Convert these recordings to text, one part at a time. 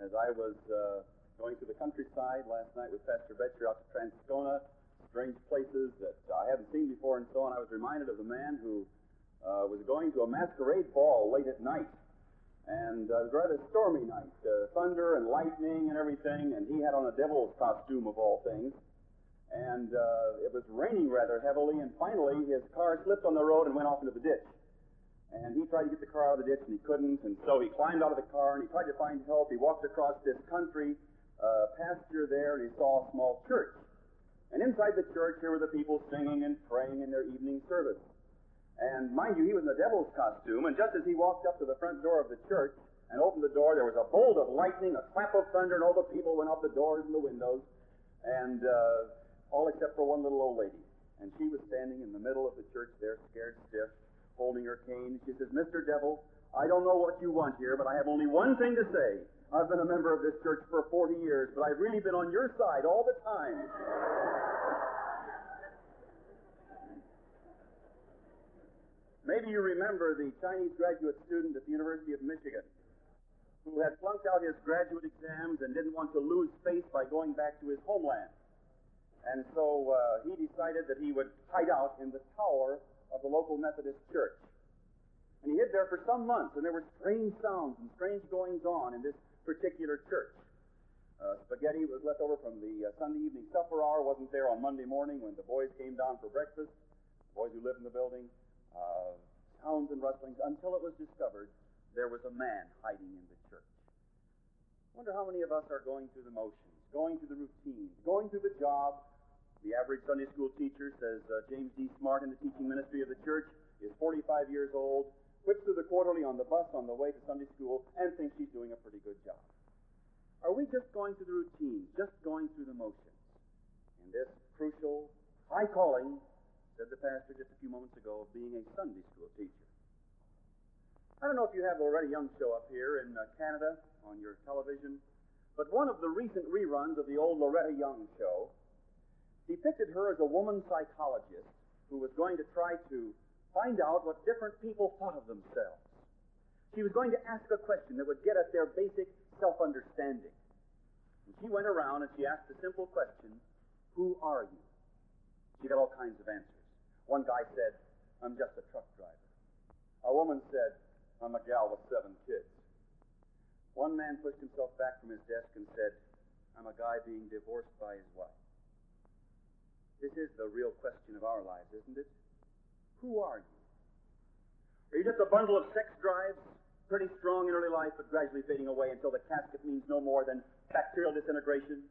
As I was going through the countryside last night with Pastor Betcher out to Transcona, strange places that I hadn't seen before and so on, I was reminded of the man who was going to a masquerade ball late at night. And it was a rather stormy night, thunder and lightning and everything, and he had on a devil's costume of all things. And it was raining rather heavily, and finally his car slipped on the road and went off into the ditch. And he tried to get the car out of the ditch, and he couldn't, and so he climbed out of the car, and he tried to find help. He walked across this country pasture there, and he saw a small church. And inside the church, here were the people singing and praying in their evening service. And mind you, he was in the devil's costume, and just as he walked up to the front door of the church and opened the door, there was a bolt of lightning, a clap of thunder, and all the people went out the doors and the windows, and all except for one little old lady. And she was standing in the middle of the church there, scared stiff, holding her cane. She says, "Mr. Devil, I don't know what you want here, but I have only one thing to say. I've been a member of this church for 40 years, but I've really been on your side all the time." Maybe you remember the Chinese graduate student at the University of Michigan who had flunked out his graduate exams and didn't want to lose face by going back to his homeland. And so he decided that he would hide out in the tower of the local Methodist church. And he hid there for some months, and there were strange sounds and strange goings-on in this particular church. Spaghetti was left over from the Sunday evening supper hour, wasn't there on Monday morning when the boys came down for breakfast, the boys who lived in the building. Sounds and rustlings, until it was discovered there was a man hiding in the church. I wonder how many of us are going through the motions, going through the routine, going through the job. The average Sunday school teacher, says James D. Smart in the teaching ministry of the church, is 45 years old, whips through the quarterly on the bus on the way to Sunday school, and thinks she's doing a pretty good job. Are we just going through the routine, just going through the motions? In this crucial, high calling, said the pastor just a few moments ago, of being a Sunday school teacher. I don't know if you have the Loretta Young show up here in Canada on your television, but one of the recent reruns of the old Loretta Young show depicted her as a woman psychologist who was going to try to find out what different people thought of themselves. She was going to ask a question that would get at their basic self-understanding. And she went around and she asked a simple question, "Who are you?" She got all kinds of answers. One guy said, "I'm just a truck driver." A woman said, "I'm a gal with 7 kids." One man pushed himself back from his desk and said, "I'm a guy being divorced by his wife." This is the real question of our lives, isn't it? Who are you? Are you just a bundle of sex drives, pretty strong in early life, but gradually fading away until the casket means no more than bacterial disintegration?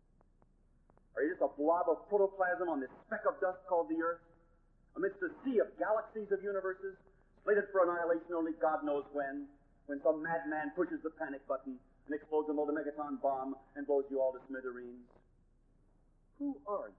Are you just a blob of protoplasm on this speck of dust called the Earth, amidst a sea of galaxies of universes, slated for annihilation only God knows when some madman pushes the panic button and explodes a multi-megaton bomb and blows you all to smithereens? Who are you?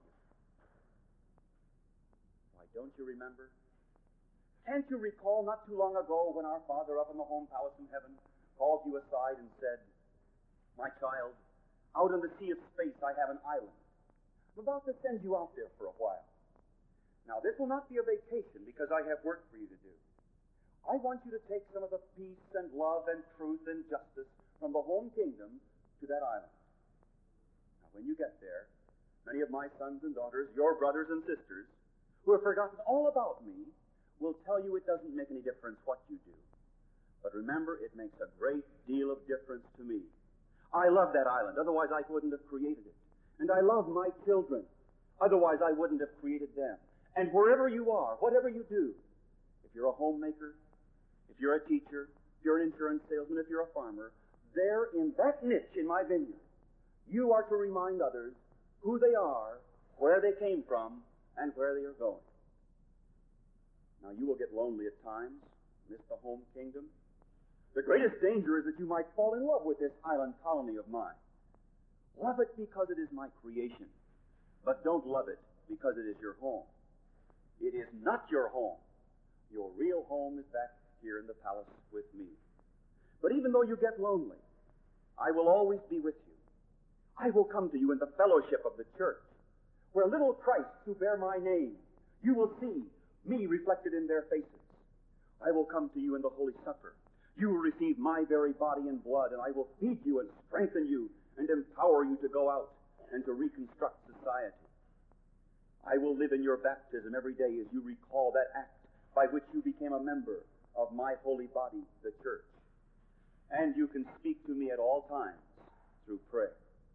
Why, don't you remember? Can't you recall not too long ago when our Father up in the home palace in heaven called you aside and said, "My child, out in the sea of space I have an island. I'm about to send you out there for a while. Now, this will not be a vacation because I have work for you to do. I want you to take some of the peace and love and truth and justice from the home kingdom to that island. Now, when you get there, many of my sons and daughters, your brothers and sisters, who have forgotten all about me, will tell you it doesn't make any difference what you do. But remember, it makes a great deal of difference to me. I love that island, otherwise I wouldn't have created it. And I love my children, otherwise I wouldn't have created them. And wherever you are, whatever you do, if you're a homemaker, if you're a teacher, if you're an insurance salesman, if you're a farmer, there in that niche in my vineyard, you are to remind others who they are, where they came from, and where they are going. Now, you will get lonely at times, miss the home kingdom. The greatest danger is that you might fall in love with this island colony of mine. Love it because it is my creation, but don't love it because it is your home. It is not your home. Your real home is back here in the palace with me. But even though you get lonely, I will always be with you. I will come to you in the fellowship of the church, where little Christs who bear my name, you will see me reflected in their faces. I will come to you in the Holy Supper, You will receive my very body and blood, and I will feed you and strengthen you and empower you to go out and to reconstruct society. I will live in your baptism every day as you recall that act by which you became a member of my holy body, the church. And you can speak to me at all times through prayer.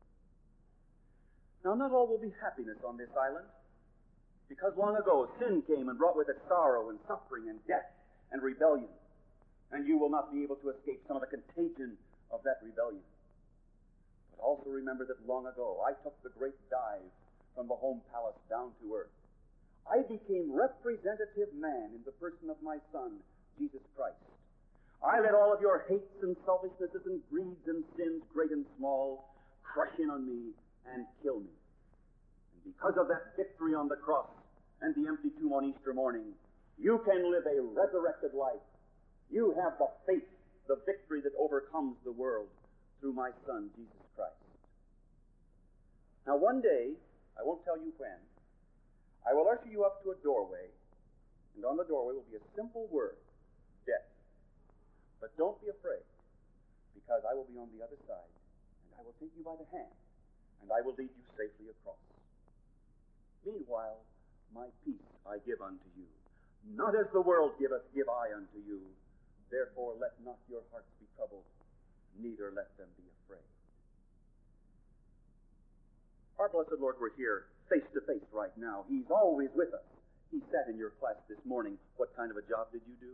Now, not all will be happiness on this island, because long ago sin came and brought with it sorrow and suffering and death and rebellion, and you will not be able to escape some of the contagion of that rebellion. But also remember that long ago I took the great dive from the home palace down to earth. I became representative man in the person of my Son, Jesus Christ. I let all of your hates and selfishnesses and greeds and sins, great and small, crush in on me and kill me. And because of that victory on the cross and the empty tomb on Easter morning, you can live a resurrected life. You have the faith, the victory that overcomes the world through my Son, Jesus Christ. Now one day, I won't tell you when, I will usher you up to a doorway, and on the doorway will be a simple word, death. But don't be afraid, because I will be on the other side, and I will take you by the hand, and I will lead you safely across. Meanwhile, my peace I give unto you. Not as the world giveth, give I unto you. Therefore let not your hearts be troubled, neither let them be afraid. Our blessed Lord, we're here face to face right now. He's always with us. He sat in your class this morning. What kind of a job did you do?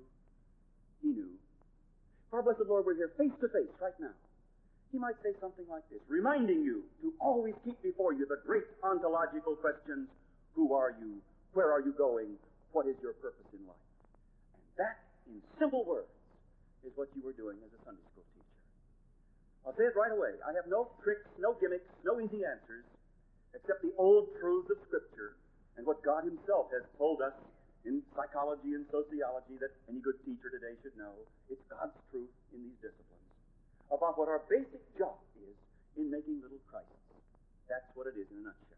He knew. Our blessed Lord, we're here face to face right now. He might say something like this, reminding you to always keep before you the great ontological questions: who are you? Where are you going? What is your purpose in life? And that, in simple words, is what you were doing as a Sunday school teacher. I'll say it right away. I have no tricks, no gimmicks, no easy answers, except the old truths of Scripture and what God Himself has told us in psychology and sociology that any good teacher today should know. It's God's truth in these disciplines about what our basic job is in making little Christs. That's what it is in a nutshell.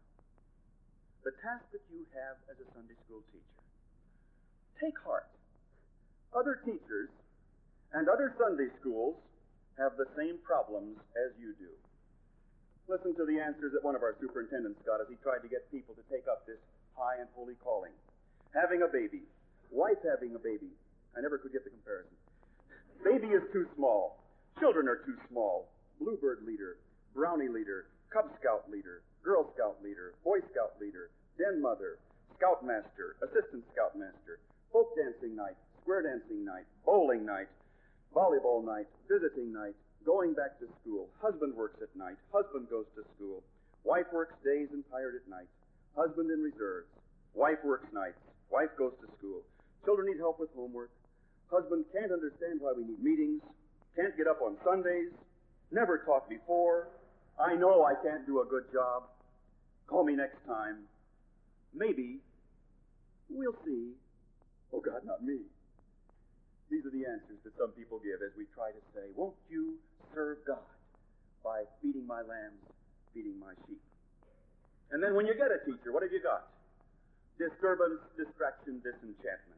The task that you have as a Sunday school teacher. Take heart. Other teachers and other Sunday schools have the same problems as you do. Listen to the answers that one of our superintendents got as he tried to get people to take up this high and holy calling. Having a baby. Wife having a baby. I never could get the comparison. Baby is too small. Children are too small. Bluebird leader. Brownie leader. Cub Scout leader. Girl Scout leader. Boy Scout leader. Den mother. Scoutmaster. Assistant Scoutmaster. Folk dancing night. Square dancing night. Bowling night. Volleyball night. Visiting night. Going back to school. Husband works at night. Husband goes to school. Wife works days and tired at night. Husband in reserves. Wife works nights. Wife goes to school. Children need help with homework. Husband can't understand why we need meetings. Can't get up on Sundays. Never taught before. I know I can't do a good job. Call me next time. Maybe. We'll see. Oh, God, not me. These are the answers that some people give as we try to say, won't you serve God by feeding my lambs, feeding my sheep? And then when you get a teacher, what have you got? Disturbance, distraction, disenchantment.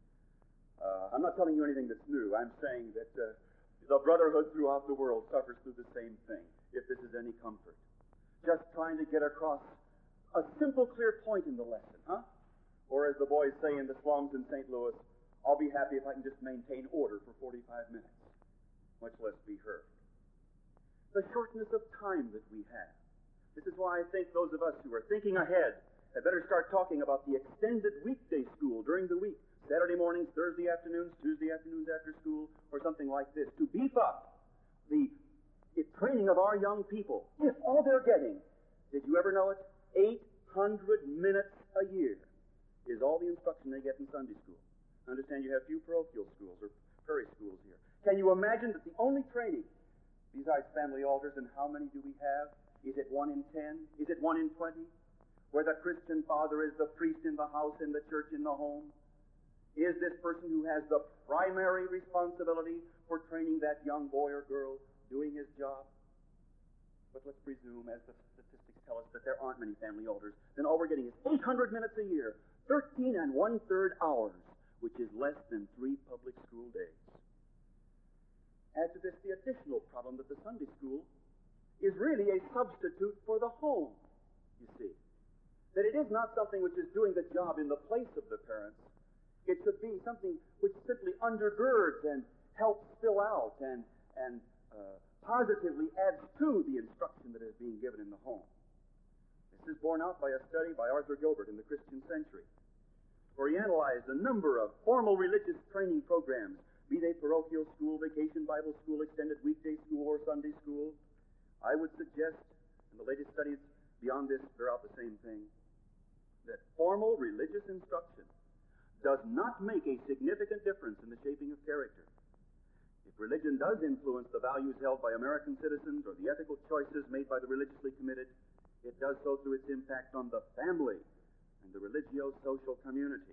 I'm not telling you anything that's new. I'm saying that the brotherhood throughout the world suffers through the same thing, if this is any comfort. Just trying to get across a simple, clear point in the lesson, huh? Or as the boys say in the slums in St. Louis, I'll be happy if I can just maintain order for 45 minutes, much less be heard. The shortness of time that we have. This is why I think those of us who are thinking ahead had better start talking about the extended weekday school during the week, Saturday mornings, Thursday afternoons, Tuesday afternoons after school, or something like this, to beef up the training of our young people. If all they're getting, did you ever know it? 800 minutes a year is all the instruction they get in Sunday school. I understand you have few parochial schools or prairie schools here. Can you imagine that the only training, besides family altars, and how many do we have? Is it 1 in 10? Is it 1 in 20? Where the Christian father is the priest in the house, in the church, in the home? Is this person who has the primary responsibility for training that young boy or girl doing his job? But let's presume, as the statistics tell us, that there aren't many family altars. Then all we're getting is 800 minutes a year, 13 1/3 hours, which is less than 3 public school days. Add to this the additional problem that the Sunday school is really a substitute for the home, you see. That it is not something which is doing the job in the place of the parents. It should be something which simply undergirds and helps fill out and positively adds to the instruction that is being given in the home. This is borne out by a study by Arthur Gilbert in the Christian Century, where he analyzed a number of formal religious training programs, be they parochial school, vacation Bible school, extended weekday school, or Sunday school. I would suggest, and the latest studies beyond this bear out the same thing, that formal religious instruction does not make a significant difference in the shaping of character. If religion does influence the values held by American citizens or the ethical choices made by the religiously committed, it does so through its impact on the family and the religio-social community.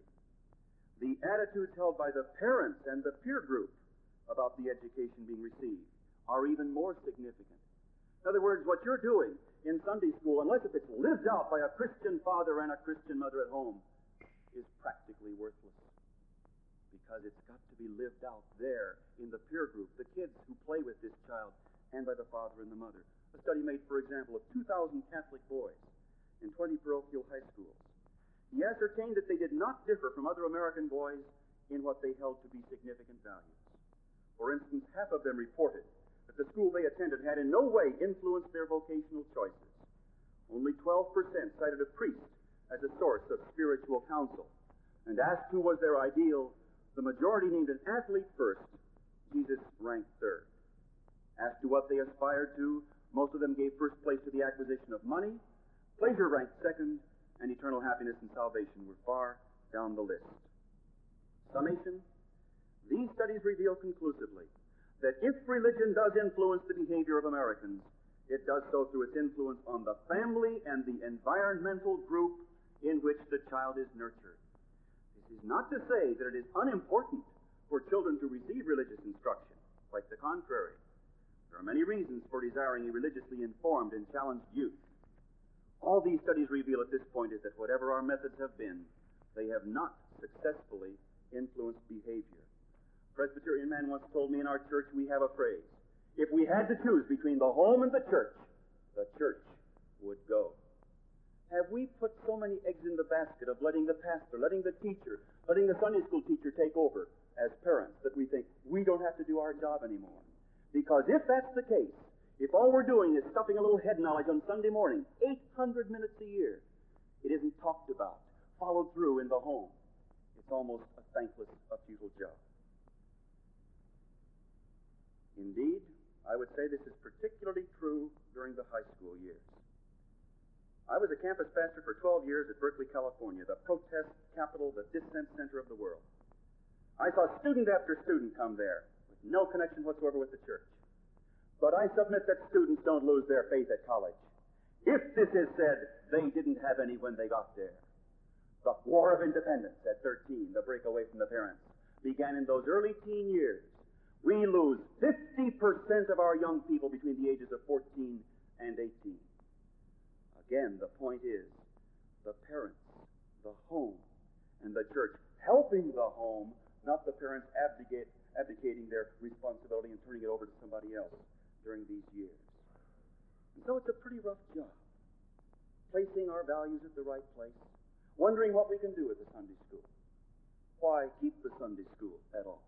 The attitudes held by the parents and the peer group about the education being received are even more significant. In other words, what you're doing in Sunday school, unless if it's lived out by a Christian father and a Christian mother at home, is practically worthless. Because it's got to be lived out there in the peer group, the kids who play with this child, and by the father and the mother. A study made, for example, of 2,000 Catholic boys in 20 parochial high schools. He ascertained that they did not differ from other American boys in what they held to be significant values. For instance, half of them reported that the school they attended had in no way influenced their vocational choices. Only 12% cited a priest as a source of spiritual counsel. And asked who was their ideal, the majority named an athlete first, Jesus ranked third. As to what they aspired to, most of them gave first place to the acquisition of money, pleasure ranked second, and eternal happiness and salvation were far down the list. Summation: these studies reveal conclusively that if religion does influence the behavior of Americans, it does so through its influence on the family and the environmental group in which the child is nurtured. This is not to say that it is unimportant for children to receive religious instruction. Quite the contrary. There are many reasons for desiring a religiously informed and challenged youth. All these studies reveal at this point is that whatever our methods have been, they have not successfully influenced behavior. A Presbyterian man once told me in our church we have a phrase: if we had to choose between the home and the church would go. Have we put so many eggs in the basket of letting the pastor, letting the teacher, letting the Sunday school teacher take over as parents that we think we don't have to do our job anymore? Because if that's the case, if all we're doing is stuffing a little head knowledge on Sunday morning, 800 minutes a year, it isn't talked about, followed through in the home. It's almost a thankless, a futile job. Indeed, I would say this is particularly true during the high school years. I was a campus pastor for 12 years at Berkeley, California, the protest capital, the dissent center of the world. I saw student after student come there with no connection whatsoever with the church. But I submit that students don't lose their faith at college. If this is said, they didn't have any when they got there. The War of Independence at 13, the breakaway from the parents, began in those early teen years. We lose 50% of our young people between the ages of 14 and 18. Again, the point is, the parents, the home, and the church helping the home, not the parents abdicating their responsibility and turning it over to somebody else during these years. And so it's a pretty rough job, placing our values at the right place, wondering what we can do with the Sunday school. Why keep the Sunday school at all?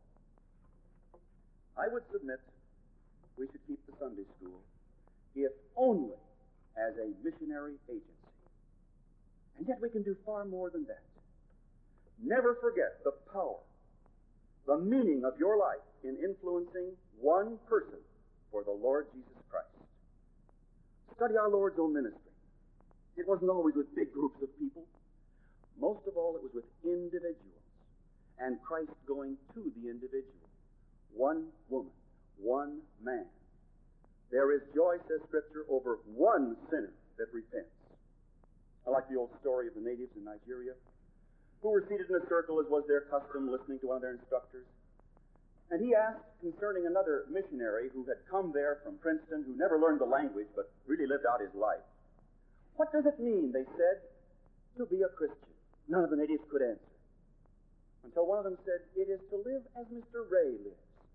I would submit we should keep the Sunday school, if only as a missionary agency. And yet we can do far more than that. Never forget the power, the meaning of your life in influencing one person for the Lord Jesus Christ. Study our Lord's own ministry. It wasn't always with big groups of people. Most of all, it was with individuals, and Christ going to the individual. One woman, one man. There is joy, says Scripture, over one sinner that repents. I like the old story of the natives in Nigeria who were seated in a circle, as was their custom, listening to one of their instructors. And he asked concerning another missionary who had come there from Princeton, who never learned the language but really lived out his life. What does it mean, they said, to be a Christian? None of the natives could answer. Until one of them said, it is to live as Mr. Ray lives.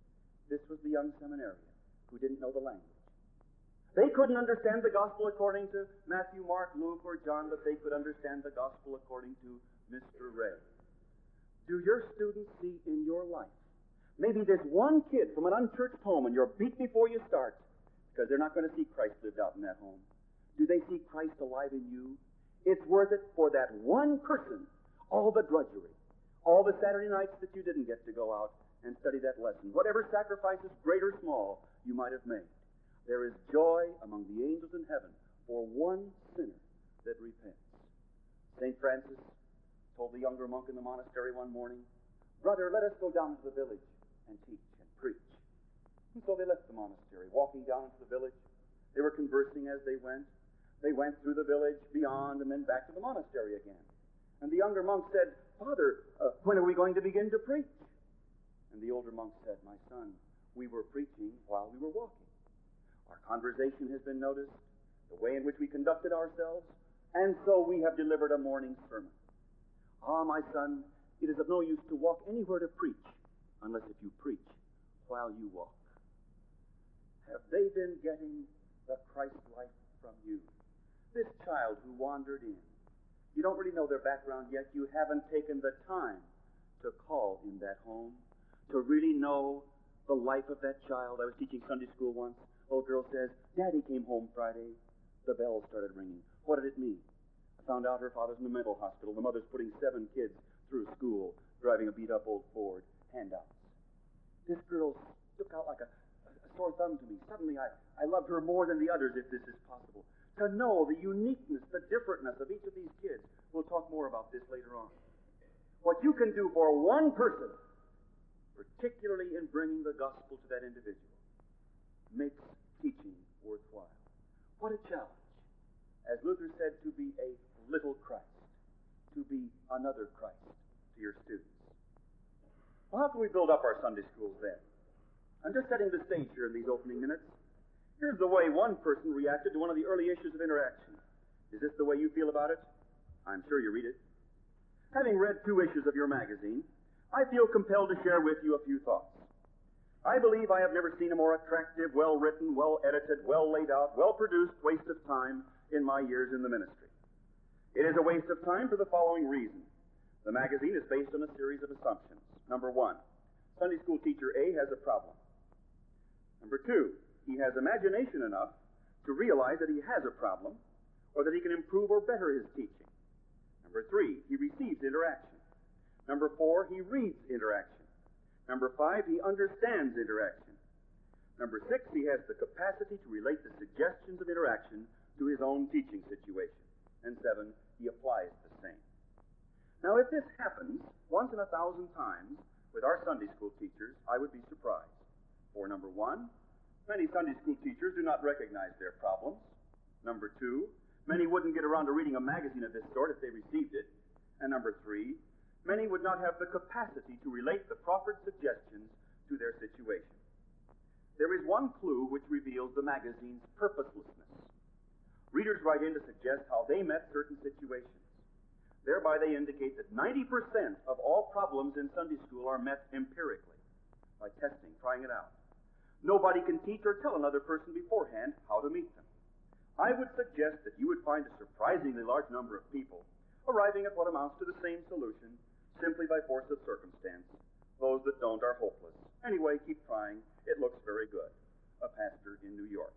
This was the young seminarian who didn't know the language. They couldn't understand the gospel according to Matthew, Mark, Luke, or John, but they could understand the gospel according to Mr. Ray. Do your students see in your life maybe there's one kid from an unchurched home and you're beat before you start because they're not going to see Christ lived out in that home? Do they see Christ alive in you? It's worth it for that one person, all the drudgery, all the Saturday nights that you didn't get to go out and study that lesson, whatever sacrifices, great or small, you might have made. There is joy among the angels in heaven for one sinner that repents. St. Francis told the younger monk in the monastery one morning, "Brother, let us go down to the village and teach and preach." And so they left the monastery, walking down into the village. They were conversing as they went. They went through the village, beyond, and then back to the monastery again. And the younger monk said, "Father, when are we going to begin to preach?" And the older monk said, "My son, we were preaching while we were walking. Our conversation has been noticed, the way in which we conducted ourselves, and so we have delivered a morning sermon. Ah, my son, it is of no use to walk anywhere to preach, unless if you preach while you walk." Have they been getting the Christ life from you? This child who wandered in, you don't really know their background yet. You haven't taken the time to call in that home, to really know the life of that child. I was teaching Sunday school once. Little girl says, "Daddy came home Friday." The bells started ringing. What did it mean? I found out her father's in a mental hospital. The mother's putting 7 kids through school, driving a beat-up old Ford. Handouts. This girl stuck out like a sore thumb to me. Suddenly I loved her more than the others, if this is possible. To know the uniqueness, the differentness of each of these kids. We'll talk more about this later on. What you can do for one person, particularly in bringing the gospel to that individual, makes teaching worthwhile. What a challenge. As Luther said, to be a little Christ, to be another Christ to your students. Well, how can we build up our Sunday schools then? I'm just setting the stage here in these opening minutes. Here's the way one person reacted to one of the early issues of Interaction. Is this the way you feel about it? I'm sure you read it. Having read 2 issues of your magazine, I feel compelled to share with you a few thoughts. I believe I have never seen a more attractive, well-written, well-edited, well-laid out, well-produced waste of time in my years in the ministry. It is a waste of time for the following reason. The magazine is based on a series of assumptions. Number 1, Sunday school teacher A has a problem. Number 2, he has imagination enough to realize that he has a problem or that he can improve or better his teaching. Number 3, he receives interaction. Number 4, he reads interaction. Number 5, he understands interaction. Number 6, he has the capacity to relate the suggestions of interaction to his own teaching situation. And 7, he applies the same. Now, if this happens once in 1,000 times with our Sunday school teachers, I would be surprised. For number 1, many Sunday school teachers do not recognize their problems. Number 2, many wouldn't get around to reading a magazine of this sort if they received it. And number 3, many would not have the capacity to relate the proffered suggestions to their situation. There is one clue which reveals the magazine's purposelessness. Readers write in to suggest how they met certain situations. Thereby they indicate that 90% of all problems in Sunday school are met empirically, by testing, trying it out. Nobody can teach or tell another person beforehand how to meet them. I would suggest that you would find a surprisingly large number of people arriving at what amounts to the same solution simply by force of circumstance. Those that don't are hopeless. Anyway, keep trying. It looks very good. A pastor in New York.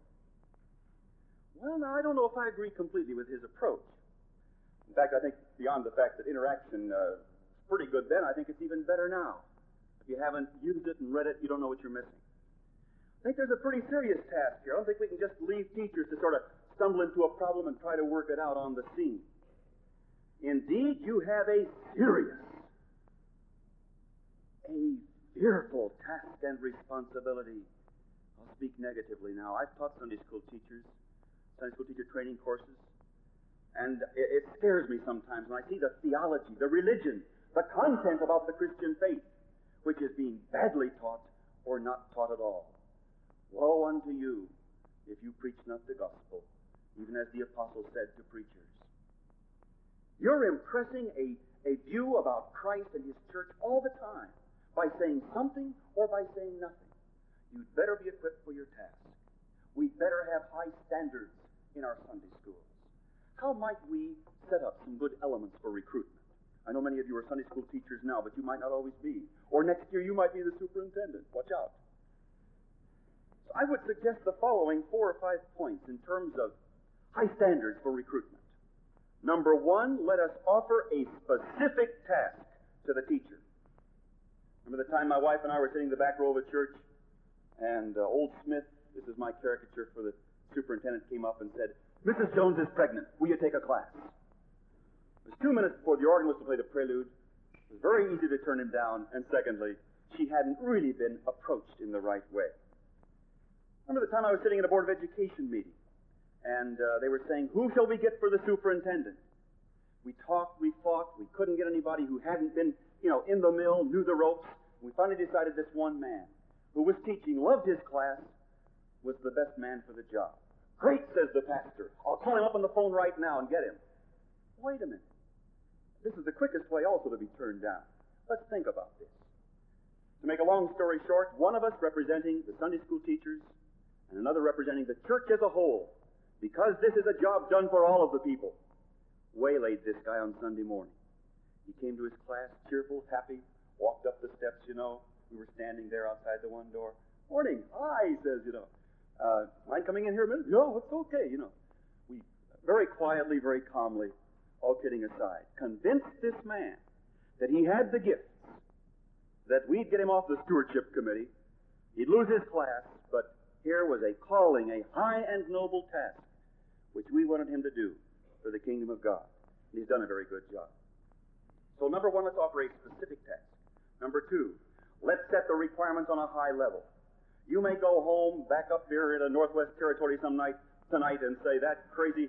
Well, now, I don't know if I agree completely with his approach. In fact, I think beyond the fact that interaction is pretty good then, I think it's even better now. If you haven't used it and read it, you don't know what you're missing. I think there's a pretty serious task here. I don't think we can just leave teachers to sort of stumble into a problem and try to work it out on the scene. Indeed, you have a serious, a fearful task and responsibility. I'll speak negatively now. I've taught Sunday school teachers, Sunday school teacher training courses, and it scares me sometimes when I see the theology, the religion, the content about the Christian faith, which is being badly taught or not taught at all. Woe unto you if you preach not the gospel, even as the apostle said to preachers. You're impressing a view about Christ and His church all the time by saying something or by saying nothing. you'd better be equipped for your task. We'd better have high standards in our Sunday schools. How might we set up some good elements for recruitment? I know many of you are Sunday school teachers now, but you might not always be. Or next year you might be the superintendent. Watch out. So I would suggest the following 4 or 5 points in terms of high standards for recruitment. Number 1, let us offer a specific task to the teacher. Remember the time my wife and I were sitting in the back row of a church, and old Smith, this is my caricature for the superintendent, came up and said, "Mrs. Jones is pregnant. Will you take a class?" It was 2 minutes before the organ was to play the prelude. It was very easy to turn him down. And secondly, she hadn't really been approached in the right way. Remember the time I was sitting in a Board of Education meeting, and they were saying, "Who shall we get for the superintendent?" We talked, we fought, we couldn't get anybody who hadn't been, in the mill, knew the ropes. We finally decided this one man who was teaching, loved his class, was the best man for the job. "Great," says the pastor. "I'll call him up on the phone right now and get him." Wait a minute. This is the quickest way also to be turned down. Let's think about this. To make a long story short, one of us representing the Sunday school teachers and another representing the church as a whole, because this is a job done for all of the people, waylaid this guy on Sunday morning. He came to his class, cheerful, happy, walked up the steps, We were standing there outside the one door. "Morning." "Hi," he says, "Mind coming in here a minute?" "No, it's okay, We very quietly, very calmly, all kidding aside, convinced this man that he had the gifts, that we'd get him off the stewardship committee, he'd lose his class, but here was a calling, a high and noble task, which we wanted him to do for the kingdom of God. And he's done a very good job. So number 1, let's offer a specific task. Number 2, let's set the requirements on a high level. You may go home, back up here in the Northwest Territory tonight and say, "That crazy..."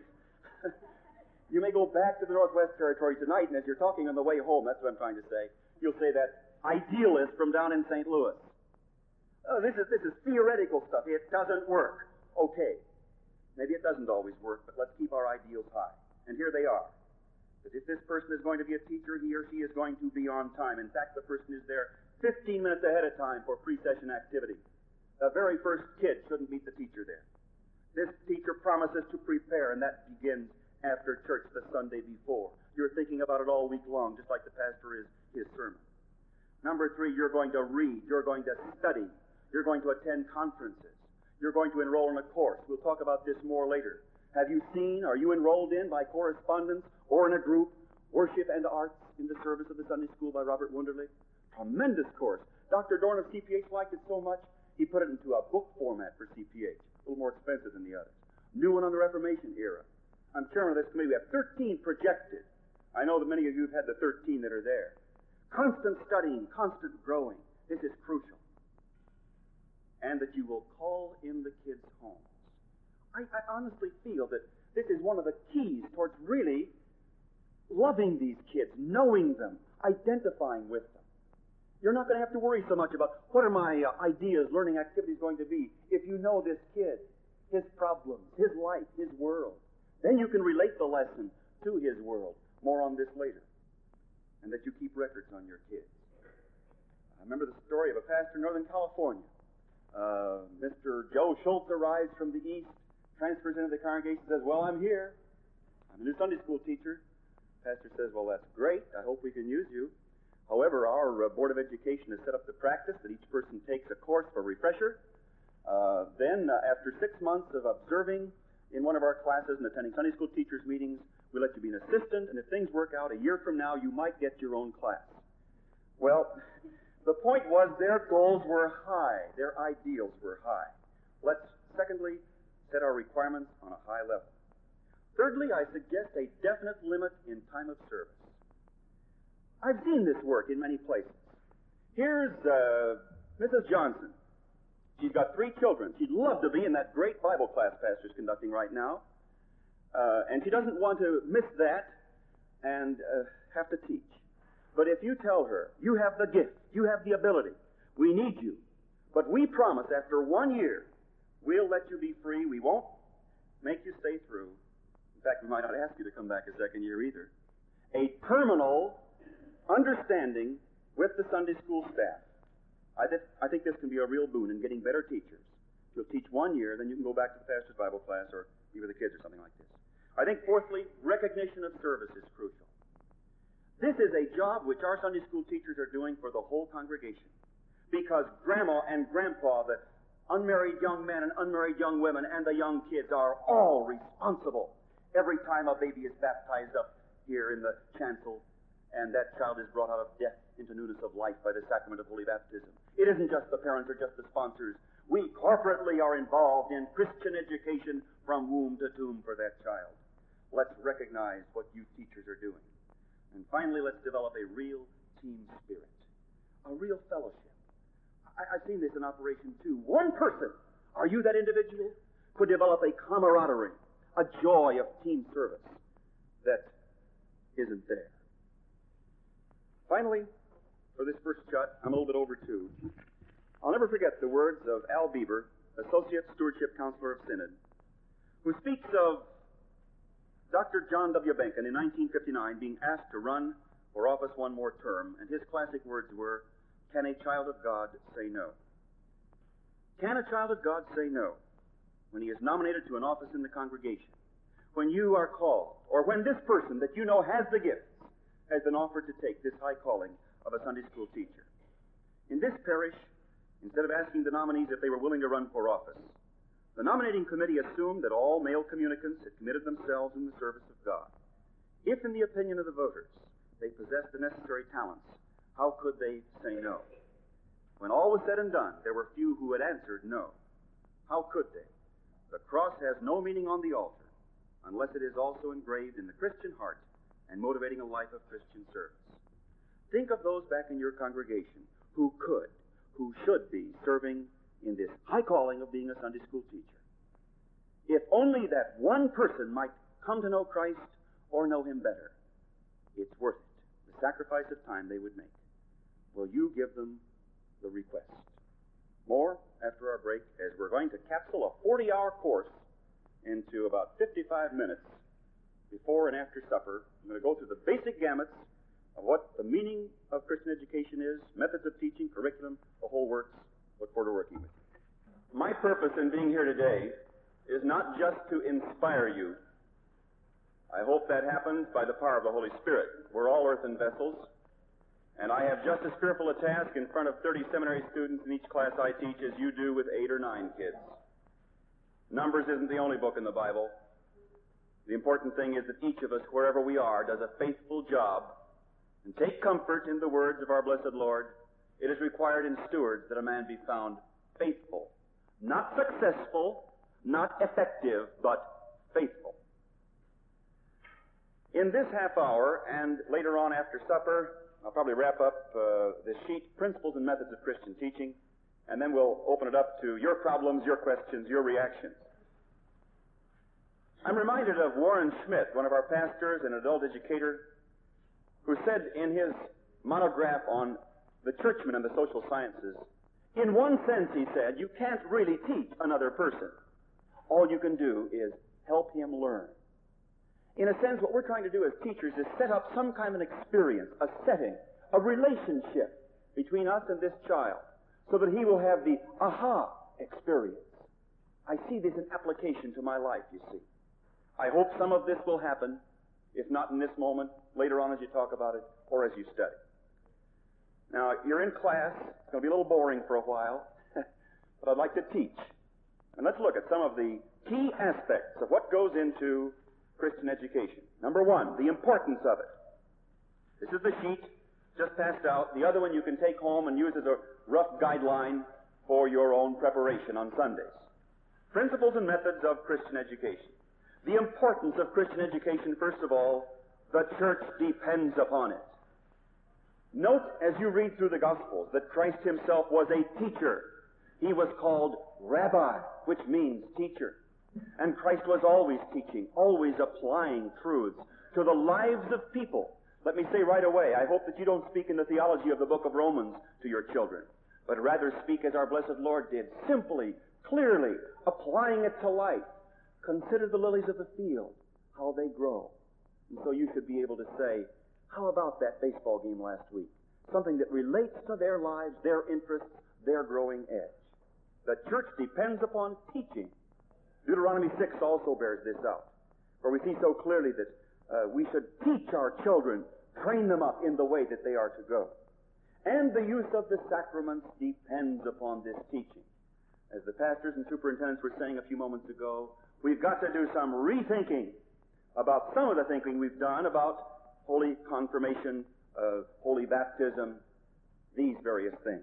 You may go back to the Northwest Territory tonight, and as you're talking on the way home, that's what I'm trying to say, you'll say that idealist from down in St. Louis. "Oh, this is theoretical stuff. It doesn't work." Okay. Maybe it doesn't always work, but let's keep our ideals high. And here they are. That if this person is going to be a teacher, he or she is going to be on time. In fact, the person is there 15 minutes ahead of time for pre-session activity. The very first kid shouldn't meet the teacher there. This teacher promises to prepare, and that begins after church the Sunday before. You're thinking about it all week long, just like the pastor is his sermon. Number 3, you're going to read. You're going to study. You're going to attend conferences. You're going to enroll in a course. We'll talk about this more later. Have you seen, are you enrolled in, by correspondence or in a group, Worship and Arts in the Service of the Sunday School by Robert Wunderlich? Tremendous course. Dr. Dorn of CPH liked it so much, he put it into a book format for CPH. A little more expensive than the others. New one on the Reformation era. I'm chairman of this committee. We have 13 projected. I know that many of you have had the 13 that are there. Constant studying, constant growing. This is crucial. And that you will call in the kids' homes. I honestly feel that this is one of the keys towards really loving these kids, knowing them, identifying with them. You're not going to have to worry so much about what are my ideas, learning activities going to be if you know this kid, his problems, his life, his world. Then you can relate the lesson to his world. More on this later. And that you keep records on your kids. I remember the story of a pastor in Northern California. Mr. Joe Schultz arrives from the east, transfers into the congregation, says, "Well, I'm here. I'm a new Sunday school teacher." Pastor says, "Well, that's great. I hope we can use you. However, our Board of Education has set up the practice that each person takes a course for refresher. Then, after 6 months of observing in one of our classes and attending Sunday school teachers' meetings, we let you be an assistant, and if things work out, a year from now, you might get your own class." Well, the point was their goals were high. Their ideals were high. Let's, secondly, set our requirements on a high level. Thirdly, I suggest a definite limit in time of service. I've seen this work in many places. Here's Mrs. Johnson. She's got 3 children. She'd love to be in that great Bible class Pastor's conducting right now. And she doesn't want to miss that and have to teach. But if you tell her, you have the gift, you have the ability, we need you, but we promise after 1 year, we'll let you be free, we won't make you stay through. In fact, we might not ask you to come back a second year either. A terminal understanding with the Sunday school staff I think this can be a real boon in getting better teachers. You'll teach 1 year, then you can go back to the pastor's Bible class or be with the kids or something like this. I think, fourthly, recognition of service is crucial. This is a job which our Sunday school teachers are doing for the whole congregation. Because Grandma and Grandpa, the unmarried young men and unmarried young women, and the young kids are all responsible every time a baby is baptized up here in the chancel and that child is brought out of death into newness of life by the sacrament of holy baptism. It isn't just the parents or just the sponsors. We corporately are involved in Christian education from womb to tomb for that child. Let's recognize what you teachers are doing. And finally, let's develop a real team spirit, a real fellowship. I've seen this in operation too. One person, are you that individual, could develop a camaraderie, a joy of team service that isn't there. Finally, for this first shot, I'm a little bit over two. I'll never forget the words of Al Bieber, Associate Stewardship Counselor of Synod, who speaks of Dr. John W. Benkin in 1959 being asked to run for office one more term, and his classic words were, "Can a child of God say no?" Can a child of God say no when he is nominated to an office in the congregation, when you are called, or when this person that you know has the gifts has been offered to take this high calling of a Sunday school teacher? In this parish, instead of asking the nominees if they were willing to run for office, the nominating committee assumed that all male communicants had committed themselves in the service of God. If, in the opinion of the voters, they possessed the necessary talents, how could they say no? When all was said and done, there were few who had answered no. How could they? The cross has no meaning on the altar unless it is also engraved in the Christian heart and motivating a life of Christian service. Think of those back in your congregation who could, who should be serving in this high calling of being a Sunday school teacher. If only that one person might come to know Christ or know Him better, it's worth it, the sacrifice of time they would make. Will you give them the request? More after our break, as we're going to capsule a 40-hour course into about 55 minutes before and after supper. I'm going to go through the basic gamuts of what the meaning of Christian education is, methods of teaching, curriculum, the whole works. Look forward to working with you. My purpose in being here today is not just to inspire you. I hope that happens by the power of the Holy Spirit. We're all earthen vessels, and I have just as fearful a task in front of 30 seminary students in each class I teach as you do with 8 or 9 kids. Numbers isn't the only book in the Bible. The important thing is that each of us, wherever we are, does a faithful job. And take comfort in the words of our blessed Lord. It is required in stewards that a man be found faithful. Not successful, not effective, but faithful. In this half hour, and later on after supper, I'll probably wrap up this sheet, Principles and Methods of Christian Teaching, and then we'll open it up to your problems, your questions, your reactions. I'm reminded of Warren Schmidt, one of our pastors and adult educator, who said in his monograph on the churchman and the social sciences, in one sense, he said, you can't really teach another person. All you can do is help him learn. In a sense, what we're trying to do as teachers is set up some kind of an experience, a setting, a relationship between us and this child, so that he will have the aha experience. I see this in application to my life, you see. I hope some of this will happen, if not in this moment, later on as you talk about it, or as you study. Now, you're in class. It's going to be a little boring for a while, but I'd like to teach. And let's look at some of the key aspects of what goes into Christian education. Number one, the importance of it. This is the sheet just passed out. The other one you can take home and use as a rough guideline for your own preparation on Sundays. Principles and methods of Christian education. The importance of Christian education, first of all, the church depends upon it. Note as you read through the Gospels that Christ himself was a teacher. He was called Rabbi, which means teacher. And Christ was always teaching, always applying truths to the lives of people. Let me say right away, I hope that you don't speak in the theology of the book of Romans to your children, but rather speak as our blessed Lord did, simply, clearly, applying it to life. Consider the lilies of the field, how they grow. And so you should be able to say, how about that baseball game last week? Something that relates to their lives, their interests, their growing edge. The church depends upon teaching. Deuteronomy 6 also bears this out, for we see so clearly that we should teach our children, train them up in the way that they are to go. And the use of the sacraments depends upon this teaching. As the pastors and superintendents were saying a few moments ago, we've got to do some rethinking about some of the thinking we've done about holy confirmation, holy baptism, these various things.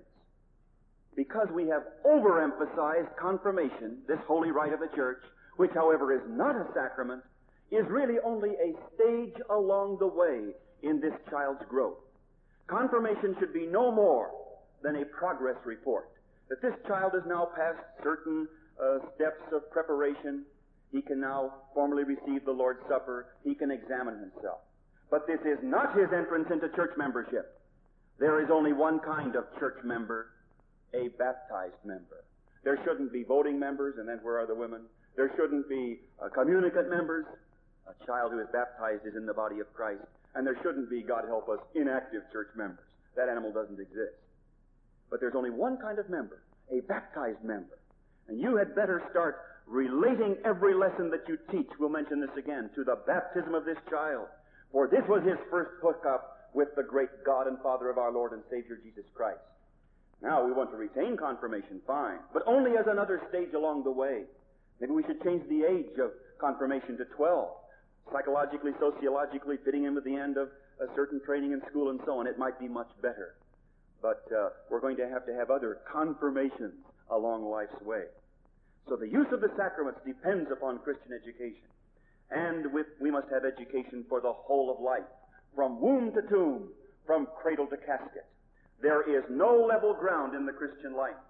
Because we have overemphasized confirmation, this holy rite of the church, which, however, is not a sacrament, is really only a stage along the way in this child's growth. Confirmation should be no more than a progress report, that this child has now passed certain steps of preparation. He can now formally receive the Lord's Supper. He can examine himself. But this is not his entrance into church membership. There is only one kind of church member, a baptized member. There shouldn't be voting members, and then where are the women? There shouldn't be communicant members. A child who is baptized is in the body of Christ. And there shouldn't be, God help us, inactive church members. That animal doesn't exist. But there's only one kind of member, a baptized member. And you had better start relating every lesson that you teach, we'll mention this again, to the baptism of this child. For this was his first hookup with the great God and Father of our Lord and Savior Jesus Christ. Now, we want to retain confirmation, fine, but only as another stage along the way. Maybe we should change the age of confirmation to 12. Psychologically, sociologically, fitting in with the end of a certain training in school and so on, it might be much better. But we're going to have other confirmations along life's way. So the use of the sacraments depends upon Christian education. And we must have education for the whole of life, from womb to tomb, from cradle to casket. There is no level ground in the Christian life.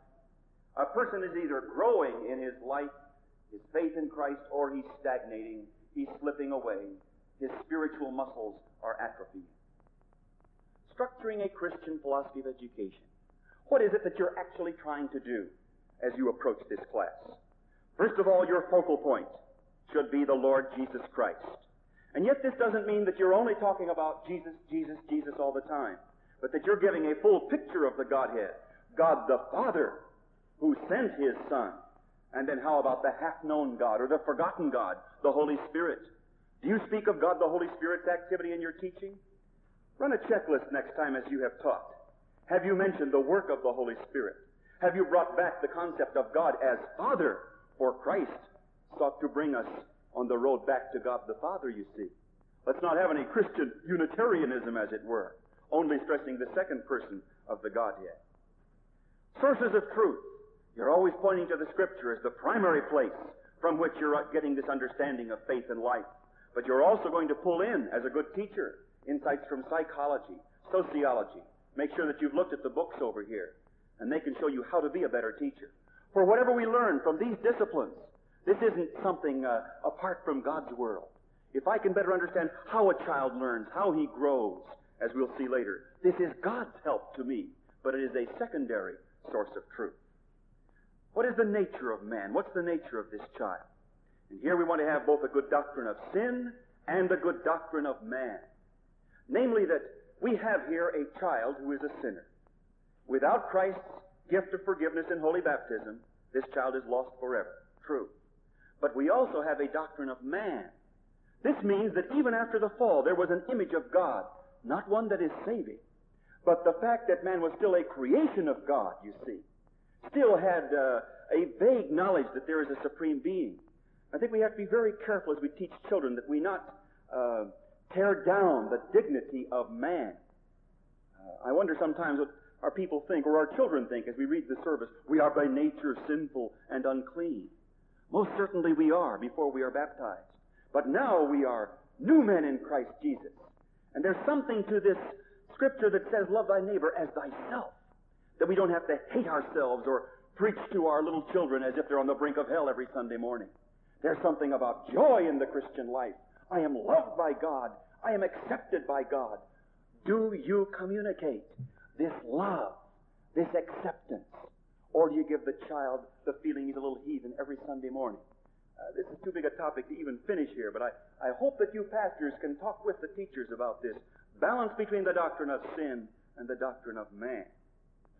A person is either growing in his life, his faith in Christ, or he's stagnating, he's slipping away, his spiritual muscles are atrophying. Structuring a Christian philosophy of education. What is it that you're actually trying to do as you approach this class? First of all, your focal point should be the Lord Jesus Christ. And yet this doesn't mean that you're only talking about Jesus, Jesus, Jesus all the time, but that you're giving a full picture of the Godhead. God the Father, who sent His Son. And then how about the half-known God, or the forgotten God, the Holy Spirit? Do you speak of God the Holy Spirit's activity in your teaching? Run a checklist next time as you have taught. Have you mentioned the work of the Holy Spirit? Have you brought back the concept of God as Father? For Christ sought to bring us on the road back to God the Father, you see. Let's not have any Christian Unitarianism, as it were, only stressing the second person of the Godhead. Sources of truth. You're always pointing to the Scripture as the primary place from which you're getting this understanding of faith and life. But you're also going to pull in, as a good teacher, insights from psychology, sociology. Make sure that you've looked at the books over here, and they can show you how to be a better teacher. For whatever we learn from these disciplines, this isn't something apart from God's world. If I can better understand how a child learns, how he grows, as we'll see later, this is God's help to me, but it is a secondary source of truth. What is the nature of man? What's the nature of this child? And here we want to have both a good doctrine of sin and a good doctrine of man. Namely that we have here a child who is a sinner. Without Christ's gift of forgiveness in holy baptism, this child is lost forever. True. But we also have a doctrine of man. This means that even after the fall, there was an image of God, not one that is saving, but the fact that man was still a creation of God, you see, still had a vague knowledge that there is a supreme being. I think we have to be very careful as we teach children that we not tear down the dignity of man. I wonder sometimes what our people think, or our children think, as we read the service. We are by nature sinful and unclean. Most certainly we are before we are baptized. But now we are new men in Christ Jesus. And there's something to this Scripture that says, love thy neighbor as thyself. That we don't have to hate ourselves or preach to our little children as if they're on the brink of hell every Sunday morning. There's something about joy in the Christian life. I am loved by God. I am accepted by God. Do you communicate this love, this acceptance? Or do you give the child the feeling he's a little heathen every Sunday morning? This is too big a topic to even finish here, but I hope that you pastors can talk with the teachers about this balance between the doctrine of sin and the doctrine of man.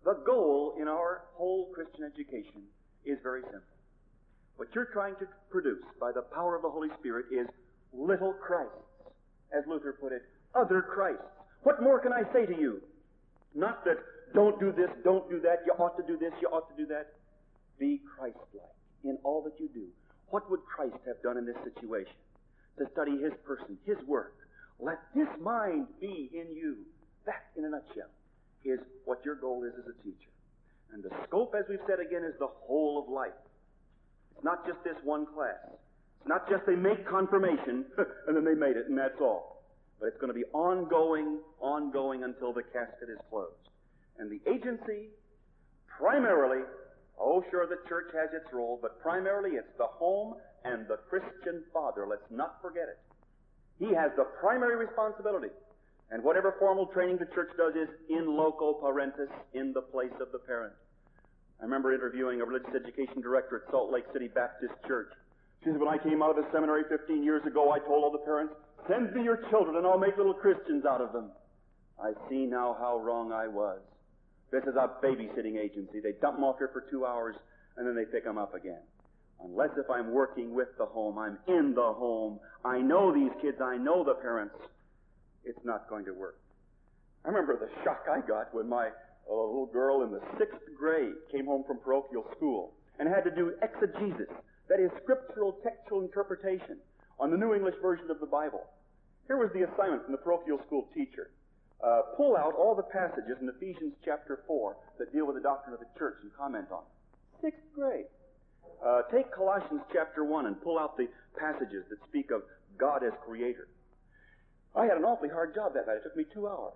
The goal in our whole Christian education is very simple. What you're trying to produce by the power of the Holy Spirit is little Christs. As Luther put it, other Christs. What more can I say to you? Not that don't do this, don't do that, you ought to do this, you ought to do that. Be Christ-like in all that you do. What would Christ have done in this situation? To study His person, His work. Let this mind be in you. That, in a nutshell, is what your goal is as a teacher. And the scope, as we've said again, is the whole of life. It's not just this one class. It's not just they make confirmation, and then they made it, and that's all. But it's going to be ongoing until the casket is closed. And the agency, primarily, oh, sure, the church has its role, but primarily it's the home and the Christian father. Let's not forget it. He has the primary responsibility. And whatever formal training the church does is in loco parentis, in the place of the parent. I remember interviewing a religious education director at Salt Lake City Baptist Church. She said, when I came out of the seminary 15 years ago, I told all the parents, send me your children and I'll make little Christians out of them. I see now how wrong I was. This is a babysitting agency. They dump them off here for 2 hours and then they pick them up again. Unless if I'm working with the home, I'm in the home, I know these kids, I know the parents, it's not going to work. I remember the shock I got when my little girl in the 6th grade came home from parochial school and had to do exegesis, that is, scriptural textual interpretation on the New English Version of the Bible. Here was the assignment from the parochial school teacher. Pull out all the passages in Ephesians chapter 4 that deal with the doctrine of the church and comment on it. 6th grade. Take Colossians chapter 1 and pull out the passages that speak of God as creator. I had an awfully hard job that night. It took me 2 hours.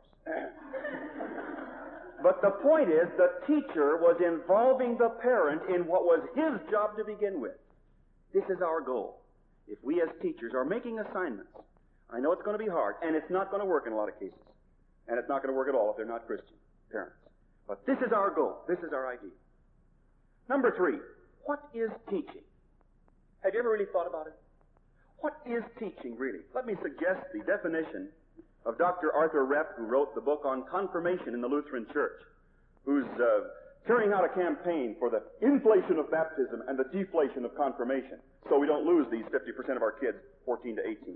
But the point is, the teacher was involving the parent in what was his job to begin with. This is our goal. If we as teachers are making assignments, I know it's going to be hard, and it's not going to work in a lot of cases. And it's not going to work at all if they're not Christian parents. But this is our goal. This is our idea. Number 3, what is teaching? Have you ever really thought about it? What is teaching, really? Let me suggest the definition of Dr. Arthur Repp, who wrote the book on confirmation in the Lutheran Church, who's carrying out a campaign for the inflation of baptism and the deflation of confirmation, so we don't lose these 50% of our kids, 14 to 18.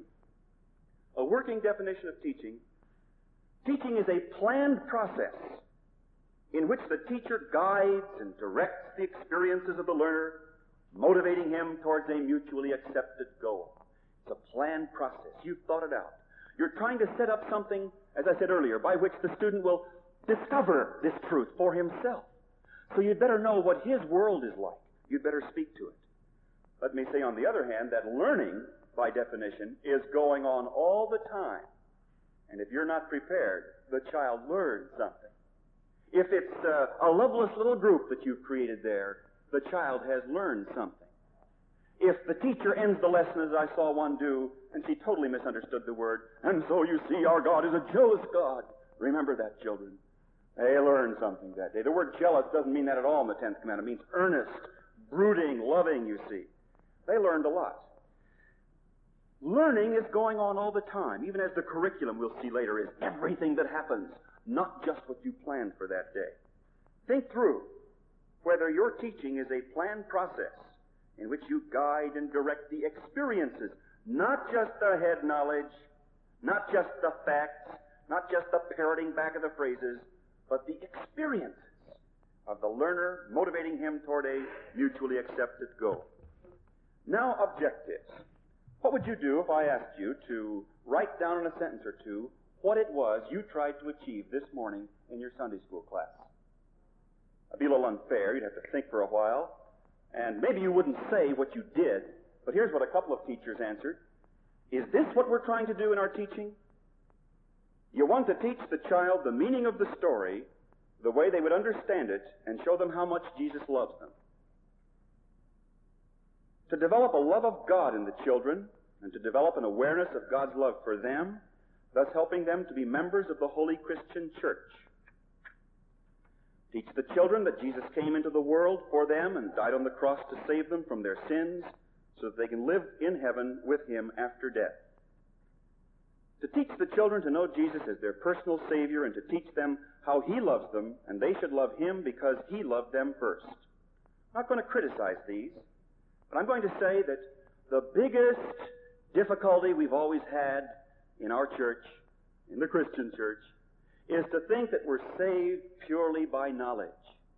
A working definition of teaching: teaching is a planned process in which the teacher guides and directs the experiences of the learner, motivating him towards a mutually accepted goal. It's a planned process. You've thought it out. You're trying to set up something, as I said earlier, by which the student will discover this truth for himself. So you'd better know what his world is like. You'd better speak to it. Let me say, on the other hand, that learning, by definition, is going on all the time. And if you're not prepared, the child learns something. If it's a loveless little group that you've created there, the child has learned something. If the teacher ends the lesson as I saw one do, and she totally misunderstood the word, and so you see our God is a jealous God. Remember that, children. They learned something that day. The word jealous doesn't mean that at all in the 10th commandment. It means earnest, brooding, loving, you see. They learned a lot. Learning is going on all the time, even as the curriculum, we'll see later, is everything that happens, not just what you planned for that day. Think through whether your teaching is a planned process in which you guide and direct the experiences, not just the head knowledge, not just the facts, not just the parroting back of the phrases, but the experiences of the learner, motivating him toward a mutually accepted goal. Now, objectives. What would you do if I asked you to write down in a sentence or two what it was you tried to achieve this morning in your Sunday school class? It'd be a little unfair. You'd have to think for a while. And maybe you wouldn't say what you did, but here's what a couple of teachers answered. Is this what we're trying to do in our teaching? You want to teach the child the meaning of the story the way they would understand it and show them how much Jesus loves them. To develop a love of God in the children and to develop an awareness of God's love for them, thus helping them to be members of the Holy Christian Church. Teach the children that Jesus came into the world for them and died on the cross to save them from their sins so that they can live in heaven with Him after death. to teach the children to know Jesus as their personal Savior and to teach them how He loves them, and they should love Him because He loved them first. I'm not going to criticize these, but I'm going to say that the biggest difficulty we've always had in our church, in the Christian church, is to think that we're saved purely by knowledge.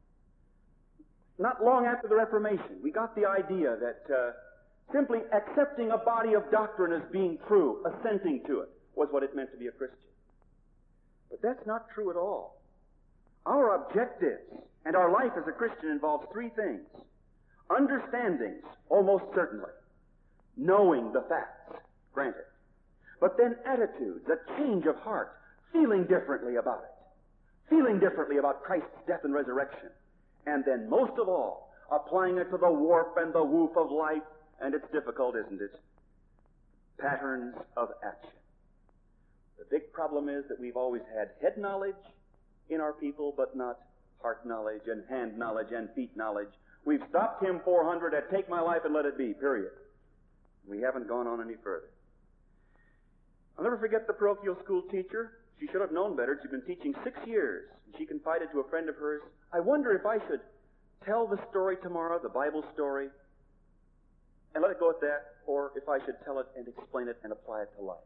Not long after the Reformation, we got the idea that simply accepting a body of doctrine as being true, assenting to it, was what it meant to be a Christian. But that's not true at all. Our objectives and our life as a Christian involves three things. Understandings, almost certainly. Knowing the facts, granted. But then attitudes, a change of heart, feeling differently about it. Feeling differently about Christ's death and resurrection. And then, most of all, applying it to the warp and the woof of life, and it's difficult, isn't it? Patterns of action. The big problem is that we've always had head knowledge in our people, but not heart knowledge and hand knowledge and feet knowledge. We've stopped Hymn 400 at take my life and let it be, period. We haven't gone on any further. I'll never forget the parochial school teacher. She should have known better. She'd been teaching 6 years. She confided to a friend of hers, I wonder if I should tell the story tomorrow, the Bible story, and let it go at that, or if I should tell it and explain it and apply it to life.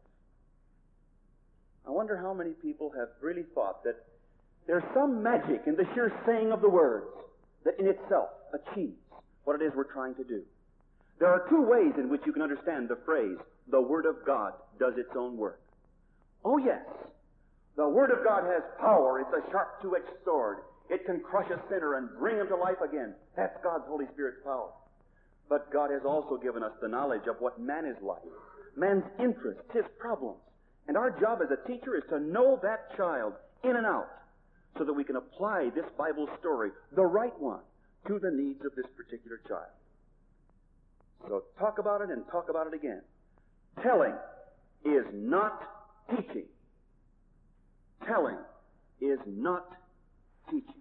I wonder how many people have really thought that there's some magic in the sheer saying of the words that in itself achieves what it is we're trying to do. There are two ways in which you can understand the phrase, the Word of God does its own work. Oh yes, the Word of God has power. It's a sharp two-edged sword. It can crush a sinner and bring him to life again. That's God's Holy Spirit's power. But God has also given us the knowledge of what man is like, man's interests, his problems. And our job as a teacher is to know that child in and out so that we can apply this Bible story, the right one, to the needs of this particular child. So talk about it and talk about it again. Telling is not teaching. Telling is not teaching.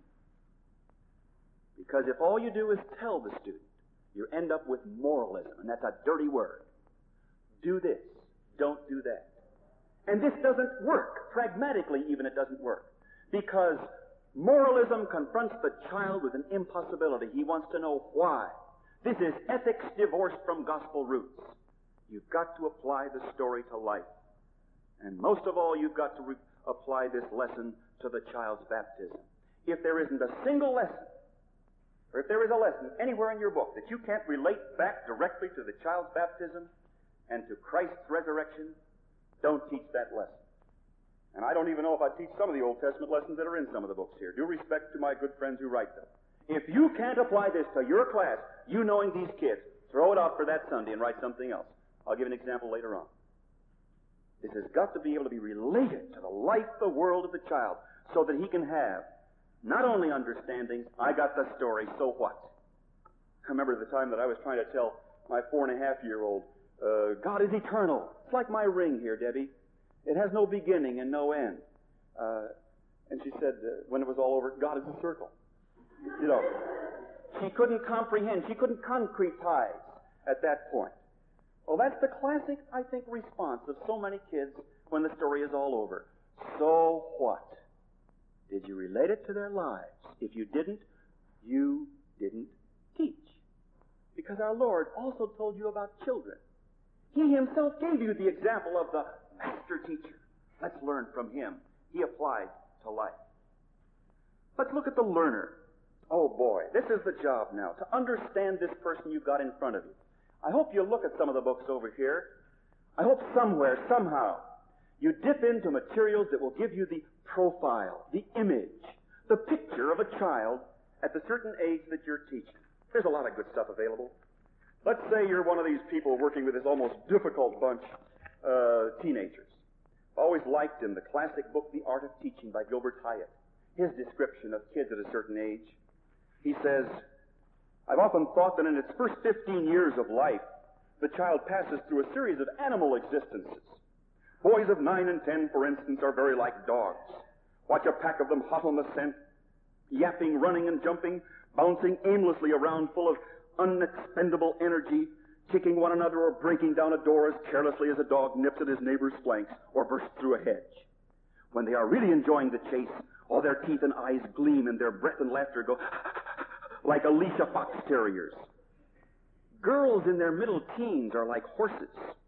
Because if all you do is tell the student, you end up with moralism, and that's a dirty word. Do this, don't do that. And this doesn't work. Pragmatically, even, it doesn't work. Because moralism confronts the child with an impossibility. He wants to know why. This is ethics divorced from gospel roots. You've got to apply the story to life. And most of all, you've got to apply this lesson to the child's baptism. If there isn't a single lesson, or if there is a lesson anywhere in your book that you can't relate back directly to the child's baptism and to Christ's resurrection, don't teach that lesson. And I don't even know if I teach some of the Old Testament lessons that are in some of the books here. Due respect to my good friends who write them. If you can't apply this to your class, you knowing these kids, throw it out for that Sunday and write something else. I'll give an example later on. This has got to be able to be related to the life, the world of the child, so that he can have not only understandings, I got the story, so what? I remember the time that I was trying to tell my 4.5-year-old, God is eternal. It's like my ring here, Debbie. It has no beginning and no end. And she said, when it was all over, God is a circle. You know, she couldn't comprehend. She couldn't concretize at that point. Well, that's the classic, I think, response of so many kids when the story is all over. So what? Did you relate it to their lives? If you didn't, you didn't teach. Because our Lord also told you about children. He Himself gave you the example of the master teacher. Let's learn from Him. He applied to life. Let's look at the learner. Oh boy, this is the job now, to understand this person you've got in front of you. I hope you'll look at some of the books over here. I hope somewhere, somehow, you dip into materials that will give you the profile, the image, the picture of a child at the certain age that you're teaching. There's a lot of good stuff available. Let's say you're one of these people working with this almost difficult bunch, teenagers. Always liked in the classic book, The Art of Teaching by Gilbert Hyatt, his description of kids at a certain age. He says, I've often thought that in its first 15 years of life, the child passes through a series of animal existences. Boys of 9 and 10, for instance, are very like dogs. Watch a pack of them hot on the scent, yapping, running and jumping, bouncing aimlessly around full of unexpendable energy, kicking one another or breaking down a door as carelessly as a dog nips at his neighbor's flanks or bursts through a hedge. When they are really enjoying the chase, all their teeth and eyes gleam and their breath and laughter go like Alicia Fox Terriers. Girls in their middle teens are like horses,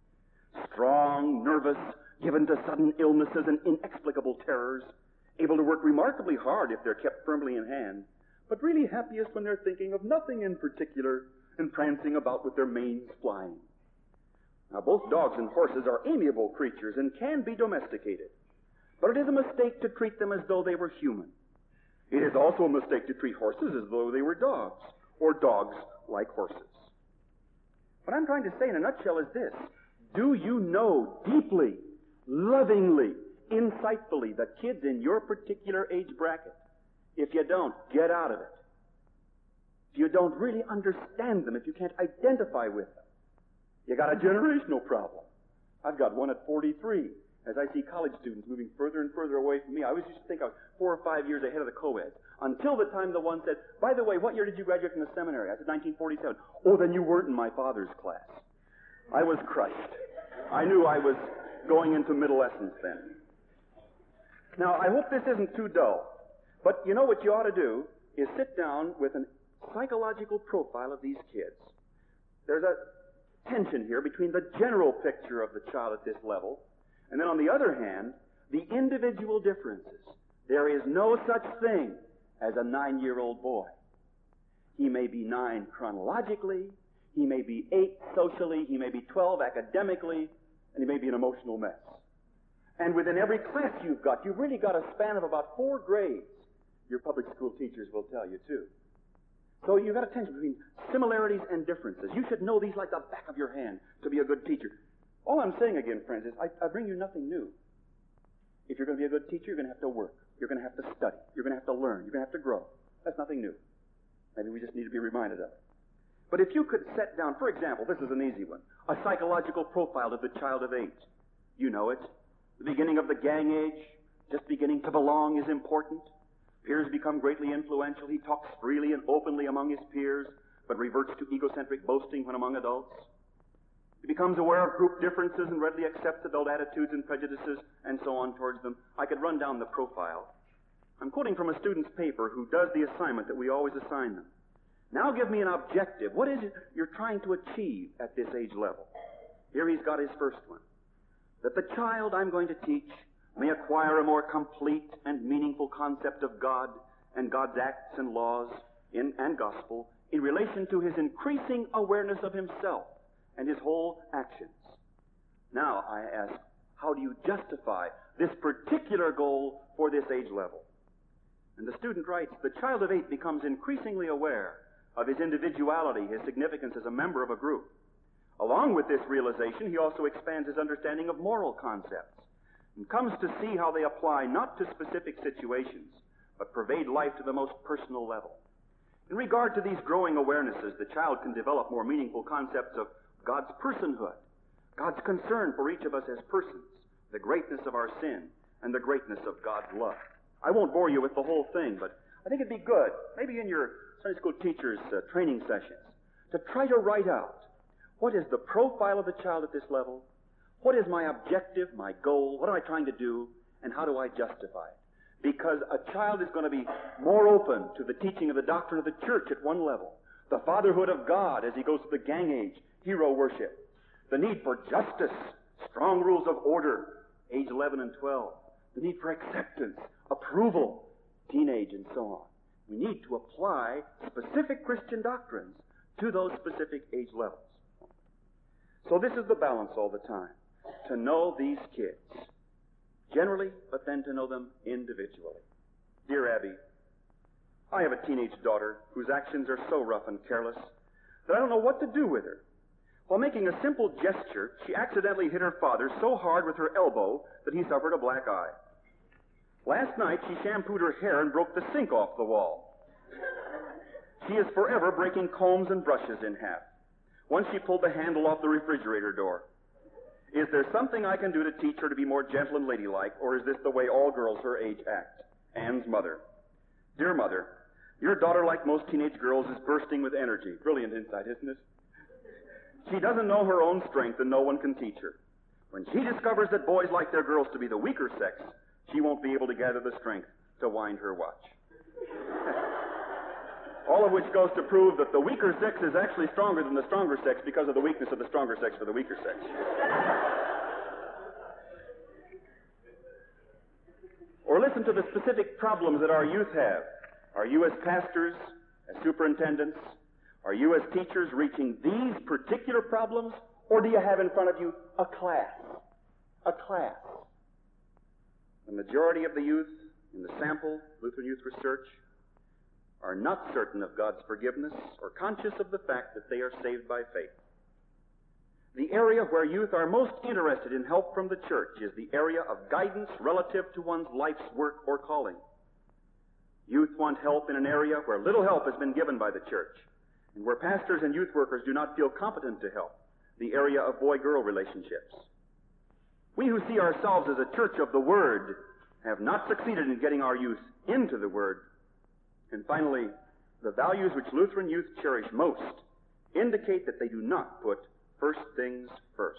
strong, nervous, given to sudden illnesses and inexplicable terrors, able to work remarkably hard if they're kept firmly in hand, but really happiest when they're thinking of nothing in particular and prancing about with their manes flying. Now, both dogs and horses are amiable creatures and can be domesticated, but it is a mistake to treat them as though they were human. It is also a mistake to treat horses as though they were dogs, or dogs like horses. What I'm trying to say in a nutshell is this: do you know deeply, lovingly, insightfully the kids in your particular age bracket? If you don't, get out of it. If you don't really understand them, if you can't identify with them, you got a generational problem. I've got one at 43. As I see college students moving further and further away from me, I always used to think I was 4 or 5 years ahead of the co-eds, until the time the one said, "By the way, what year did you graduate from the seminary?" I said, 1947. "Oh, then you weren't in my father's class." I was crushed. I knew I was going into middle-essence then. Now, I hope this isn't too dull, but you know what you ought to do is sit down with a psychological profile of these kids. There's a tension here between the general picture of the child at this level, and then on the other hand, the individual differences. There is no such thing as a 9-year-old boy. He may be 9 chronologically, he may be 8 socially, he may be 12 academically, and he may be an emotional mess. And within every class you've really got a span of about 4 grades. Your public school teachers will tell you, too. So you've got a tension between similarities and differences. You should know these like the back of your hand to be a good teacher. All I'm saying again, friends, is I bring you nothing new. If you're going to be a good teacher, you're going to have to work. You're going to have to study. You're going to have to learn. You're going to have to grow. That's nothing new. Maybe we just need to be reminded of it. But if you could set down, for example, this is an easy one, a psychological profile of the child of 8. You know it. The beginning of the gang age, just beginning to belong is important. Peers become greatly influential. He talks freely and openly among his peers, but reverts to egocentric boasting when among adults. He becomes aware of group differences and readily accepts adult attitudes and prejudices and so on towards them. I could run down the profile. I'm quoting from a student's paper who does the assignment that we always assign them. Now give me an objective. What is it you're trying to achieve at this age level? Here he's got his first one. That the child I'm going to teach may acquire a more complete and meaningful concept of God and God's acts and laws and gospel in relation to his increasing awareness of himself and his whole actions. Now, I ask, how do you justify this particular goal for this age level? And the student writes, the child of 8 becomes increasingly aware of his individuality, his significance as a member of a group. Along with this realization, he also expands his understanding of moral concepts and comes to see how they apply not to specific situations, but pervade life to the most personal level. In regard to these growing awarenesses, the child can develop more meaningful concepts of God's personhood, God's concern for each of us as persons, the greatness of our sin, and the greatness of God's love. I won't bore you with the whole thing, but I think it'd be good, maybe in your Sunday school teachers' training sessions, to try to write out what is the profile of the child at this level, what is my objective, my goal, what am I trying to do, and how do I justify it? Because a child is going to be more open to the teaching of the doctrine of the church at one level, the fatherhood of God as he goes to the gang age, hero worship, the need for justice, strong rules of order, age 11 and 12, the need for acceptance, approval, teenage, and so on. We need to apply specific Christian doctrines to those specific age levels. So this is the balance all the time, to know these kids generally, but then to know them individually. Dear Abby, I have a teenage daughter whose actions are so rough and careless that I don't know what to do with her. While making a simple gesture, she accidentally hit her father so hard with her elbow that he suffered a black eye. Last night, she shampooed her hair and broke the sink off the wall. She is forever breaking combs and brushes in half. Once she pulled the handle off the refrigerator door. Is there something I can do to teach her to be more gentle and ladylike, or is this the way all girls her age act? Anne's mother. Dear Mother, your daughter, like most teenage girls, is bursting with energy. Brilliant insight, isn't it? She doesn't know her own strength, and no one can teach her. When she discovers that boys like their girls to be the weaker sex, she won't be able to gather the strength to wind her watch. All of which goes to prove that the weaker sex is actually stronger than the stronger sex because of the weakness of the stronger sex for the weaker sex. Or listen to the specific problems that our youth have. Are you as pastors, as superintendents, are you as teachers reaching these particular problems, or do you have in front of you a class? A class. The majority of the youth in the sample Lutheran Youth Research are not certain of God's forgiveness or conscious of the fact that they are saved by faith. The area where youth are most interested in help from the church is the area of guidance relative to one's life's work or calling. Youth want help in an area where little help has been given by the church, and where pastors and youth workers do not feel competent to help, the area of boy-girl relationships. We who see ourselves as a church of the Word have not succeeded in getting our youth into the Word. And finally, the values which Lutheran youth cherish most indicate that they do not put first things first.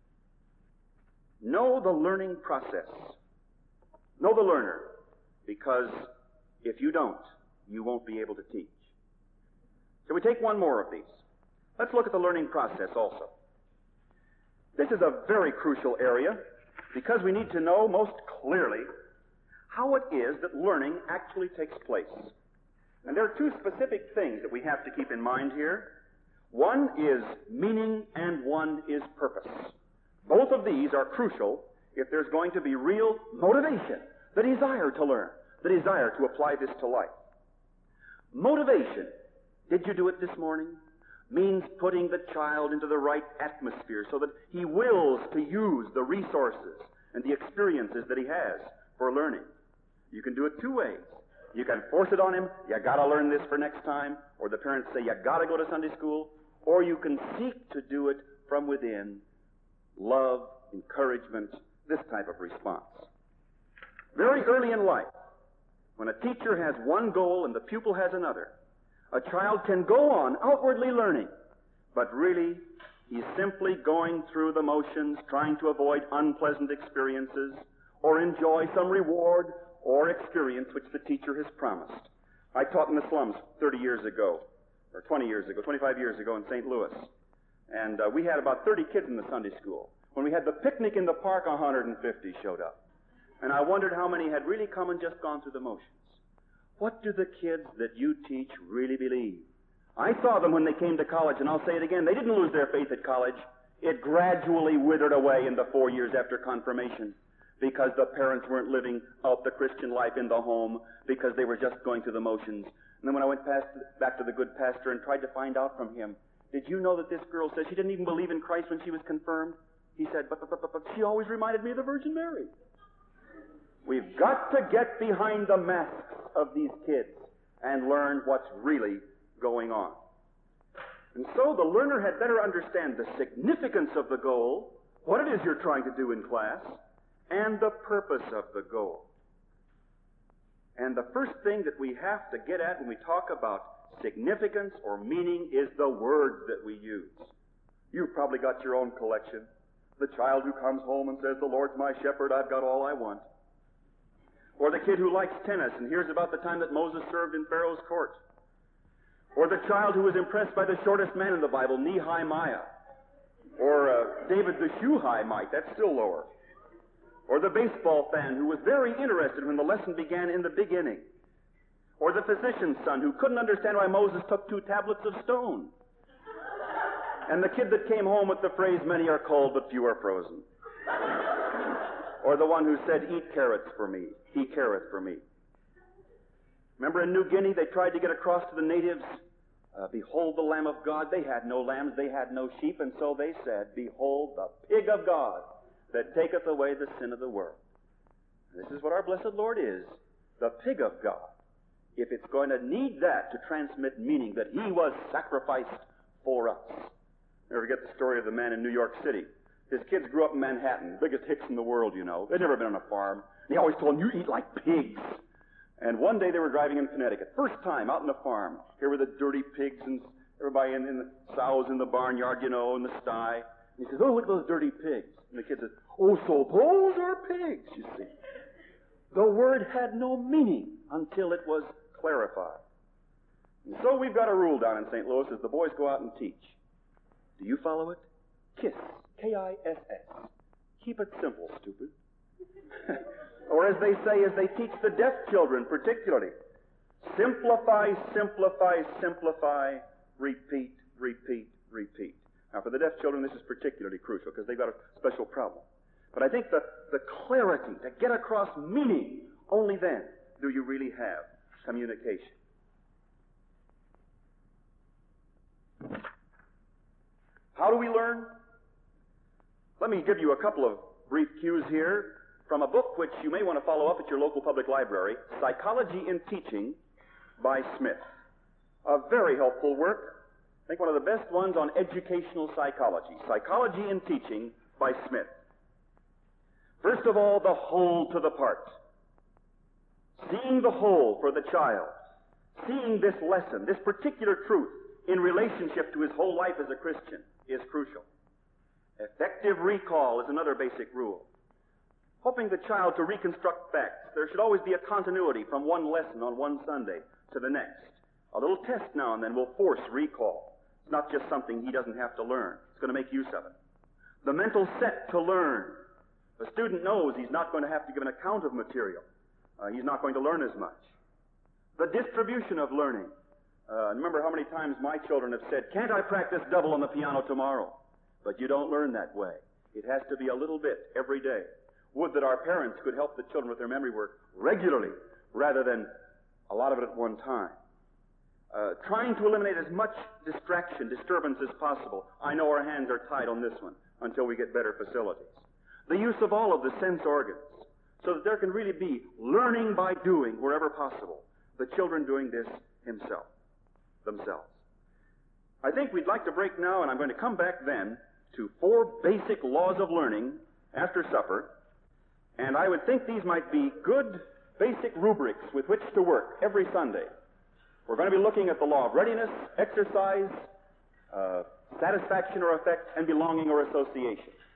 Know the learning process. Know the learner, because if you don't, you won't be able to teach. So we take one more of these. Let's look at the learning process also. This is a very crucial area because we need to know most clearly how it is that learning actually takes place. And there are two specific things that we have to keep in mind here. One is meaning and one is purpose. Both of these are crucial if there's going to be real motivation, the desire to learn, the desire to apply this to life. Motivation, did you do it this morning? Means putting the child into the right atmosphere so that he wills to use the resources and the experiences that he has for learning. You can do it two ways. You can force it on him, you gotta learn this for next time, or the parents say you gotta go to Sunday school, or you can seek to do it from within, love, encouragement, this type of response. Very early in life, when a teacher has one goal and the pupil has another, a child can go on outwardly learning, but really he's simply going through the motions, trying to avoid unpleasant experiences or enjoy some reward or experience which the teacher has promised. I taught in the slums 30 years ago, or 20 years ago, 25 years ago in St. Louis. And we had about 30 kids in the Sunday school. When we had the picnic in the park, 150 showed up. And I wondered how many had really come and just gone through the motions. What do the kids that you teach really believe? I saw them when they came to college, and I'll say it again, they didn't lose their faith at college. It gradually withered away in the 4 years after confirmation because the parents weren't living out the Christian life in the home because they were just going through the motions. And then when I went back to the good pastor and tried to find out from him, did you know that this girl said she didn't even believe in Christ when she was confirmed? He said, but she always reminded me of the Virgin Mary. We've got to get behind the masks of these kids and learn what's really going on. And so the learner had better understand the significance of the goal, what it is you're trying to do in class, and the purpose of the goal. And the first thing that we have to get at when we talk about significance or meaning is the words that we use. You've probably got your own collection. The child who comes home and says, "The Lord's my shepherd, I've got all I want." Or the kid who likes tennis and hears about the time that Moses served in Pharaoh's court. Or the child who was impressed by the shortest man in the Bible, Nehemiah. Or David the shoe-high mite, that's still lower. Or the baseball fan who was very interested when the lesson began in the big inning. Or the physician's son who couldn't understand why Moses took 2 tablets of stone. And the kid that came home with the phrase, "Many are called, but few are frozen." Or the one who said, "Eat carrots for me, he careth for me." Remember in New Guinea, they tried to get across to the natives, "Behold the Lamb of God." They had no lambs, they had no sheep, and so they said, "Behold the pig of God that taketh away the sin of the world." This is what our blessed Lord is, the pig of God. If it's going to need that to transmit meaning, that he was sacrificed for us. Never forget the story of the man in New York City. His kids grew up in Manhattan, biggest hicks in the world, you know. They'd never been on a farm. He always told them, "You eat like pigs." And one day they were driving in Connecticut. First time out on the farm. Here were the dirty pigs Everybody in the sows in the barnyard, in the sty. And he says, oh, look at those dirty pigs. And the kid says, oh, so those are pigs, you see. The word had no meaning until it was clarified. And so we've got a rule down in St. Louis as the boys go out and teach. Do you follow it? KISS. K-I-S-S. Keep it simple, stupid. Or as they say, as they teach the deaf children particularly, simplify, simplify, simplify, repeat, repeat, repeat. Now, for the deaf children, this is particularly crucial because they've got a special problem. But I think the clarity, to get across meaning, only then do you really have communication. How do we learn? Let me give you a couple of brief cues here from a book which you may want to follow up at your local public library, Psychology in Teaching by Smith. A very helpful work. I think one of the best ones on educational psychology. Psychology in Teaching by Smith. First of all, the whole to the part. Seeing the whole for the child. Seeing this lesson, this particular truth, in relationship to his whole life as a Christian is crucial. Effective recall is another basic rule. Helping the child to reconstruct facts. There should always be a continuity from one lesson on one Sunday to the next. A little test now and then will force recall. It's not just something he doesn't have to learn. It's going to make use of it. The mental set to learn. The student knows he's not going to have to give an account of material. He's not going to learn as much. The distribution of learning. Remember how many times my children have said, can't I practice double on the piano tomorrow? But you don't learn that way. It has to be a little bit every day. Would that our parents could help the children with their memory work regularly rather than a lot of it at one time. Trying to eliminate as much disturbance as possible. I know our hands are tied on this one until we get better facilities. The use of all of the sense organs so that there can really be learning by doing wherever possible. The children doing this themselves. I think we'd like to break now, and I'm going to come back then to 4 basic laws of learning after supper. And I would think these might be good basic rubrics with which to work every Sunday. We're going to be looking at the law of readiness, exercise, satisfaction or effect, and belonging or association.